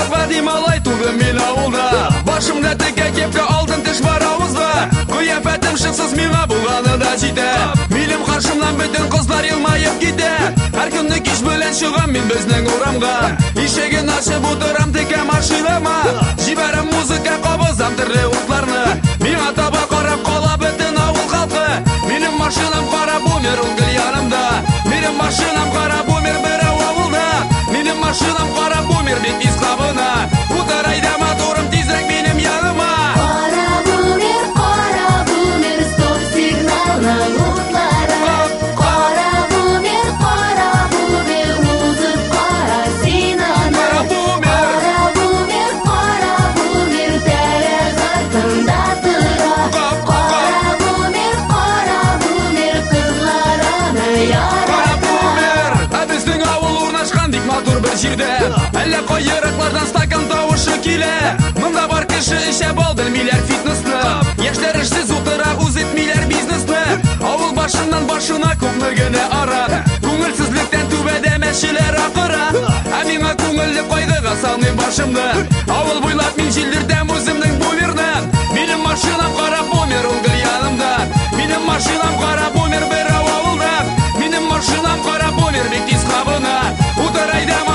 Вадим алай тудым мен ауылда. Башымда теке кепке алтын тіш бар ауызда. Кыяфәтім шықсыз миңа болғаны да жиде. Милім қаршымдан бүтін қызлар елмайып кете. Әр күнні кеш бөлен шығам мен біздің урамға. Ишеген ашып отырам теке машинама. Жибәрім музыка қобызам түрлі ұлтларны. Миңа таба қарап қала бүтін ауыл халқы. Менің машинам қара бумер ұлгіл янымда. Менің машинам қара бумер бір ауылда. Менің машинам қара бумер бек из қабына. Утарайда моторым тезірек менің яныма. Қара бумер, стоп сигналның ұтлары. Қара бумер, ұзып қара синаны. Қара бумер, тәрі қартында тұра. Қара бумер, қызлараны ярата. Біздің ауыл орнашқан дик мотор бір жерде. Әлі қойырықлардан стакан тауышы келе. Мұнда бар кіші іше бол білмейлер фитнесні. Яштар ішсіз отыра үз етмейлер бизнесні. Ауыл башынан башына көңілгіне ара. Көңілсізліктен төбеде мәшілер ақыра. Миңа көңілі қойғыға салмайм башымды. Ауыл бойлап мен желдердем өзімнің бумернен. Менің машинам қара бумер ұлгір янымда. Менің машинам қара бумер бір ауылдан. Менің машинам қара бумер бек тез қабына. Утарайда